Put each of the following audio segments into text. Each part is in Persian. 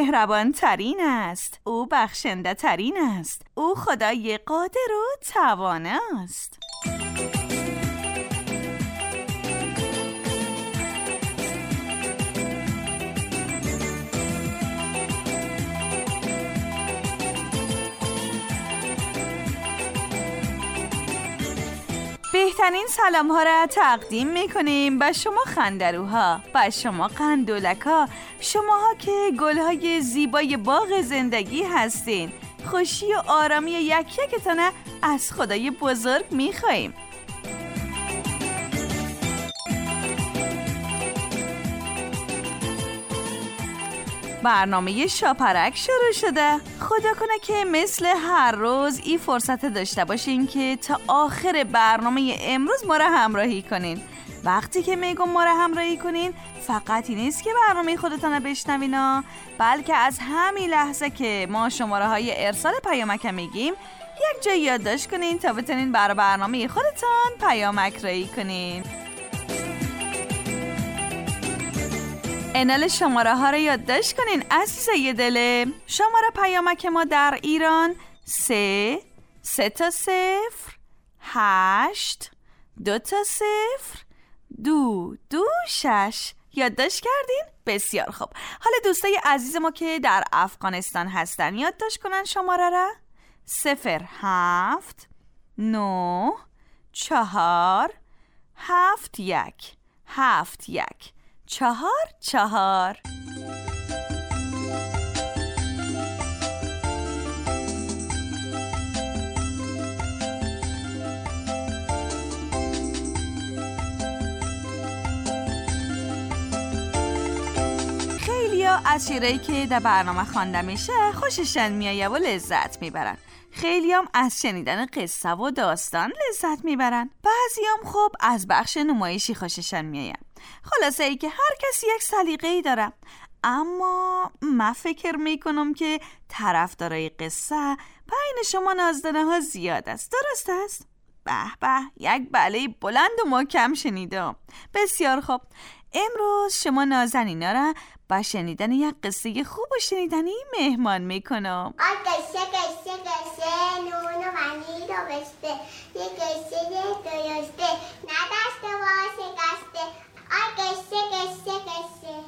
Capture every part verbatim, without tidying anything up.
مهربان ترین است، او بخشنده ترین است، او خدای قادر و توانا است. بهترین سلام ها را تقدیم میکنیم به شما خندروها، به شما قندولکا، شماها که گلهای زیبای باغ زندگی هستین. خوشی و آرامی یک یکتانه از خدای بزرگ میخواییم. برنامه شاپرک شروع شده. خدا کنه که مثل هر روز این فرصت داشته باشین که تا آخر برنامه امروز ما را همراهی کنین. وقتی که میگم ما را همراهی کنین، فقط این نیست که برنامه خودتان رو بشنوین، بلکه از همین لحظه که ما شماره های ارسال پیامک میگیم یک جای یادداشت کنین تا بتونین برای برنامه خودتان پیامک رایی کنین. انال شماره ها رو یادداشت کنین عزیزای دلم. شماره پیامک ما در ایران سه سه تا صفر هشت دو تا صفر دو دو شش. یادداشت کردین؟ بسیار خوب. حالا دوستای عزیز ما که در افغانستان هستن یادداشت کنن شماره را صفر هفت نو چهار هفت یک هفت یک چهار چهار. خیلیا از شعرهایی که در برنامه خوانده میشه خوششن میایه و لذت میبرن. خیلیام از شنیدن قصه و داستان لذت میبرن. بعضیام خب از بخش نمایشی خوششن میایه. خلاصه ای که هر کسی یک سلیقه‌ای داره، اما من فکر میکنم که طرفدارای قصه بین شما نازدانه ها زیاد است. درست است؟ به به، یک بله بلند و محکم شنیدم. بسیار خوب. امروز شما نازنینا را با شنیدن یک قصه خوب و شنیدنی مهمان میکنم. آی قصه قصه قصه نون و منی رو بسته، یه قصه درسته ندسته و شکسته. آی قصه قصه قصه.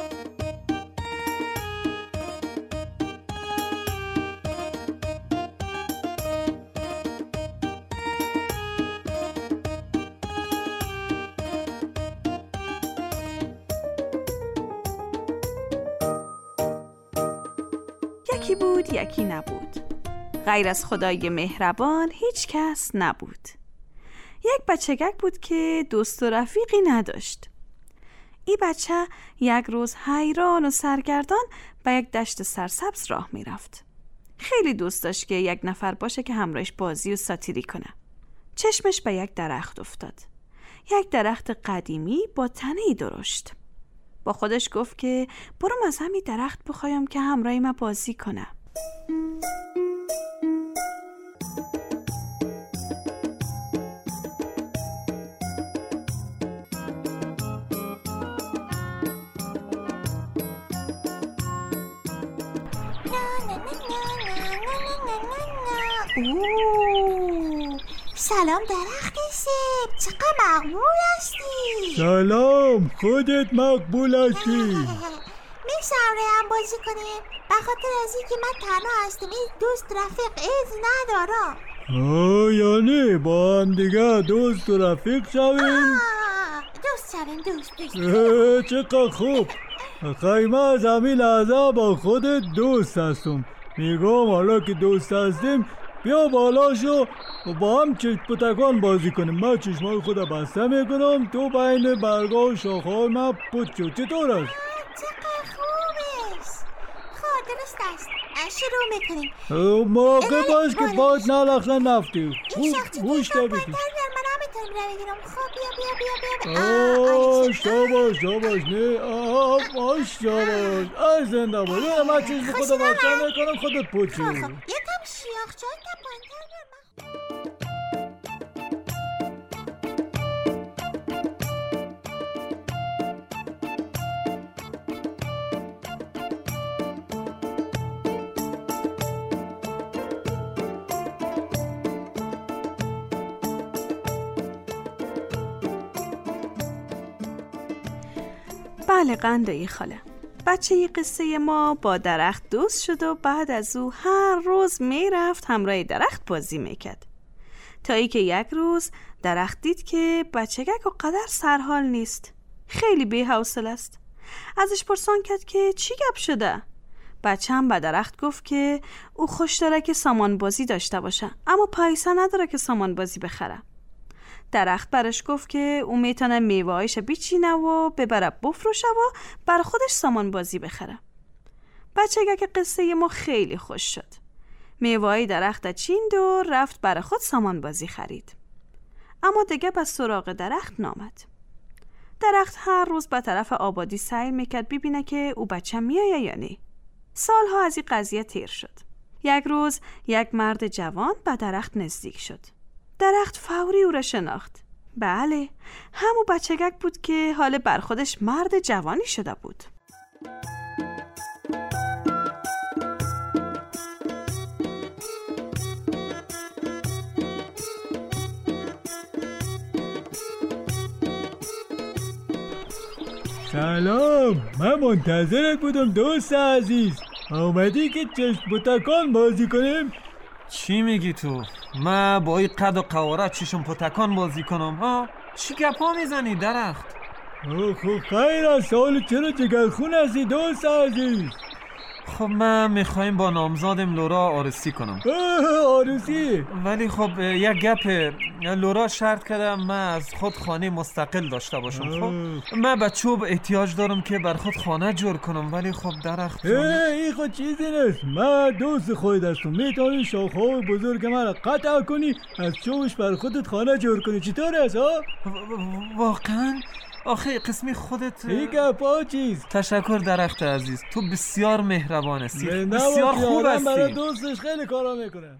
یکی بود یکی نبود، غیر از خدای مهربان هیچ کس نبود. یک بچگک بود که دوست و رفیقی نداشت. این بچه یک روز حیران و سرگردان به یک دشت سرسبز راه می رفت. خیلی دوست داشت که یک نفر باشه که همراهش بازی و ساتیری کنه. چشمش به یک درخت افتاد. یک درخت قدیمی با تنه‌ای درشت. با خودش گفت که برم از همین درخت بخوایم که همراهی من بازی کنه. اوه، سلام درخت سیب، چقدر مقبول هستی. سلام، خودت مقبول هستی. میشم هم بازی کنیم؟ به خاطر از اینکه من تنها هستم، این دوست رفیق ایز ندارم. آه یعنی با هم دیگه دوست و رفیق شویم؟ دوست شویم دوست دوست. چقدر خوب. خیمه از همین لحظه با خودت دوست هستم. میگم حالا که دوست هستیم بیا بالا شو و با هم چشم پتکان بازی کنیم. من چشمای خودم بسته میکنم، تو بین برگا و شاخه‌های من پت شو. چطور است؟ چقدر خوبه. خب درست است، شروع میکنیم. موقع باش که باد نلخله نفتی. این شخصی گوش که بگیر. من نمیتونم رو بگیرم. خب بیا بیا بیا بیا. آه شاباش شاباش. نه آه باش شاباش. ای زنده باش. من چیز خودم بسته میکنم، خودت پت شو. خب یکم شیاخ چای که پایین‌تر بیار. بله قندایی خاله. بچه ی قصه ما با درخت دوست شد و بعد از او هر روز می رفت همراه درخت بازی میکرد، تا ای که یک روز درخت دید که بچگک و قدر سرحال نیست، خیلی بی‌حوصله است. ازش پرسان کرد که چی گپ شده؟ بچه هم به درخت گفت که او خوش داره که سامان بازی داشته باشه، اما پیسه نداره که سامان بازی بخره. درخت برش گفت که او میتونه میوه‌هایش بیچینه و ببره بفروشه و بر خودش سامان بازی بخره. بچه که قصه ما خیلی خوش شد، میوه‌های درخت چیند و رفت برای خود سامان بازی خرید. اما دیگه به سراغ درخت نامد. درخت هر روز به طرف آبادی سعی میکرد ببینه که او بچه میایه یا نه. سالها از این قضیه تیر شد. یک روز یک مرد جوان به درخت نزدیک شد. درخت فوری او را شناخت. بله، همون بچگک بود که حال بر خودش مرد جوانی شده بود. سلام، من منتظرت بودم دوست عزیز. آمدی که چشم پتکان بازی کنیم؟ چی میگی تو؟ من با این قد و قواره چشم پتکان بازی کنم ها؟ چی گپا میزنی درخت؟ خب خیر از سوال چرا جگرخون هستی دوست عزیز؟ خب من میخوایم با نامزادم لورا عروسی کنم. عروسی؟ ولی خب یک گپ، لورا شرط کرده من از خود خانه مستقل داشته باشم. خب من به چوب احتیاج دارم که بر خود خانه جور کنم، ولی خب درخت این خود چیزی نیست. من دوست خود هستم، میتونی شاخه‌های بزرگ من را قطع کنی، از چوبش بر خودت خانه جور کنی. چطور است ها؟ واقعا؟ آخه قسمی خودت این گپا چیز. تشکر درخت عزیز، تو بسیار مهربان هستی، بسیار خوب هستی. برای دوستش خیلی کارا میکنه.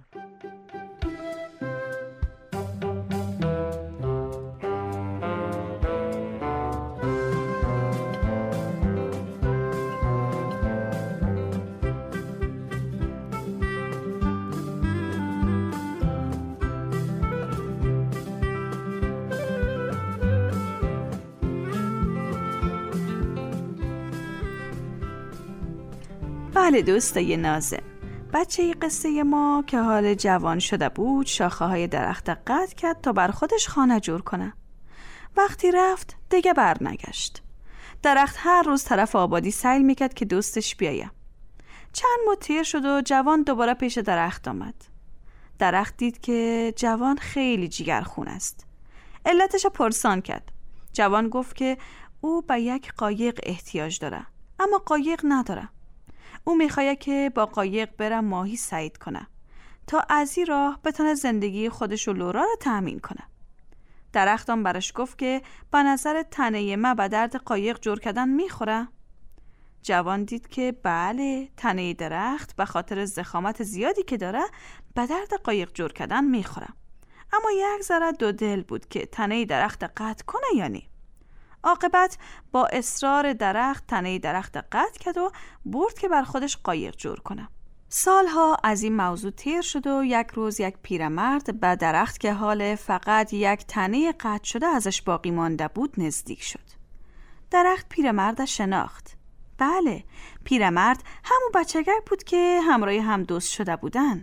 بله دوستای نازم، بچه قصه ما که حال جوان شده بود شاخه های درخت قطع کرد تا بر خودش خانه جور کنه. وقتی رفت دیگه بر نگشت. درخت هر روز طرف آبادی سیل میکرد که دوستش بیایه. چند ماه تیر شد و جوان دوباره پیش درخت آمد. درخت دید که جوان خیلی جیگرخون است. علتش پرسان کرد. جوان گفت که او به یک قایق احتیاج داره، اما قایق نداره. او میخواد که با قایق بره ماهی صید کنه تا از این راه بتونه زندگی خودش و لورا رو تأمین کنه. درختان برش گفت که به نظر تنه ما به درد قایق جور کردن میخوره؟ جوان دید که بله، تنه درخت به خاطر ضخامت زیادی که داره به درد قایق جور کردن میخوره. اما یک ذره دو دل بود که تنه درخت قطع کنه یا نه. عاقبت با اصرار درخت تنه درخت قطع کرد و برد که بر خودش قایق جور کنه. سالها از این موضوع تیر شد و یک روز یک پیرمرد به درخت که حال فقط یک تنه قطع شده ازش باقی مانده بود نزدیک شد. درخت پیرمرد شناخت. بله، پیرمرد همون بچگک بود که همراه هم دوست شده بودن.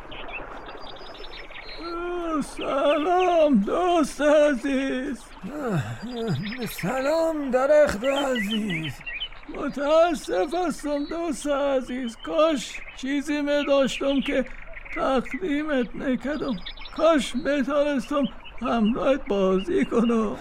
سلام دوست عزیز. سلام درخت عزیز. متاسف هستم دوست عزیز، کاش چیزی می داشتم که تقدیمت نکردم. کاش میتونستم همراهت بازی کنم.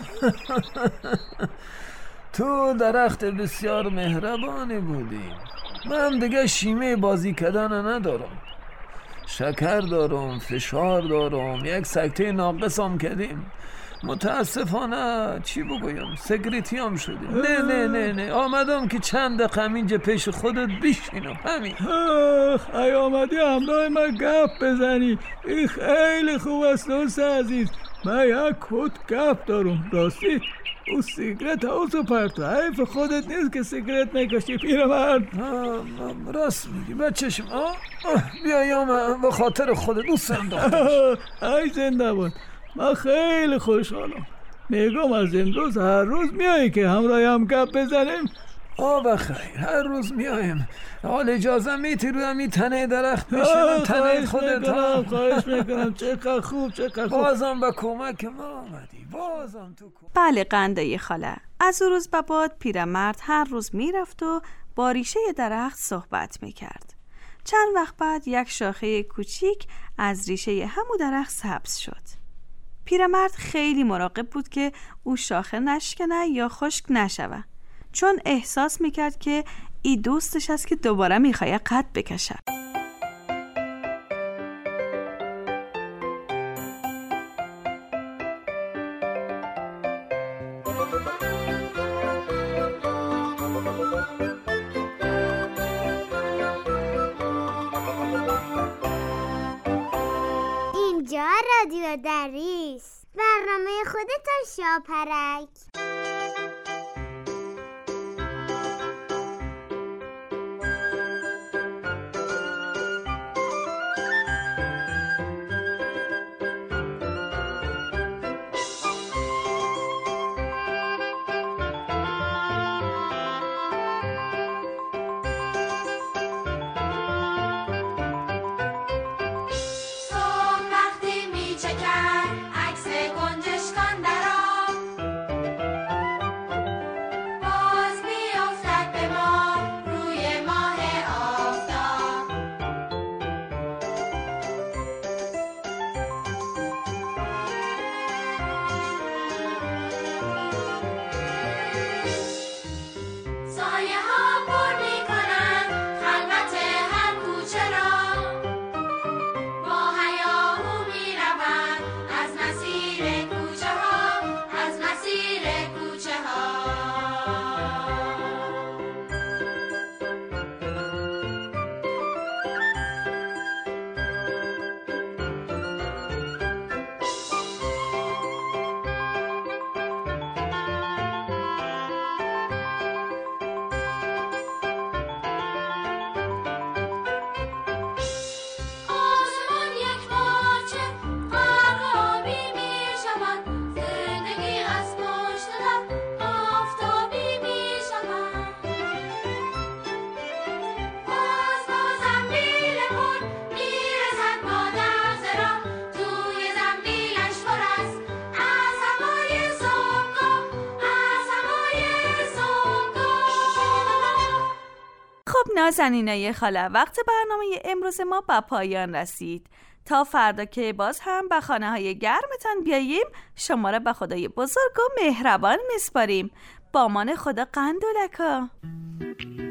تو درخت بسیار مهربانی بودی. من دیگه شیمه بازی کردن ندارم. شکر دارم، فشار دارم، یک سکته ناقصم کردیم. متاسفانه چی بگویم، سکرتی هم شدیم. نه نه نه نه آمدم که چند دقیقه اینجا پیش خودت بشینم. همین. ای آمدی همراه من گپ بزنی، این خیلی خوب است دوست عزیز. من یک کت گپ دارم. راستی او سیگرت هاوسو پرت، حیف خودت نیست که سیگرت نکشی پیرمرد. راست میگی بچه‌شم. بیایم به خاطر خودت دوست دارم. ای زنده باد، من خیلی خوشحالم. میگم از امروز هر روز میایی که همراه هم گپ بزنیم؟ آه بخیر، هر روز میایم. حال اجازه میتی روی همی تنه درخت بشینم، تنه خودت هم. خواهش میکنم. چقدر خوب، چقدر خوب. بازم به کمک ما آمدی، بازم تو کمک. بله قندای خاله. از اون روز به بعد پیرمرد هر روز میرفت و با ریشه درخت صحبت میکرد. چند وقت بعد یک شاخه کوچیک از ریشه همون درخت سبز شد. پیرمرد خیلی مراقب بود که او شاخه نشکنه یا خشک نشوه، چون احساس میکرد که ای دوستش است که دوباره میخواد قد بکشه. اینجا رادیو دریس، برنامه خودتان شاپرک. نازنینای خاله، وقت برنامه امروز ما به پایان رسید. تا فردا که باز هم به خانه های گرمتان بیاییم، شما را به خدای بزرگ و مهربان میسپاریم. با امان خدا قند و لکا.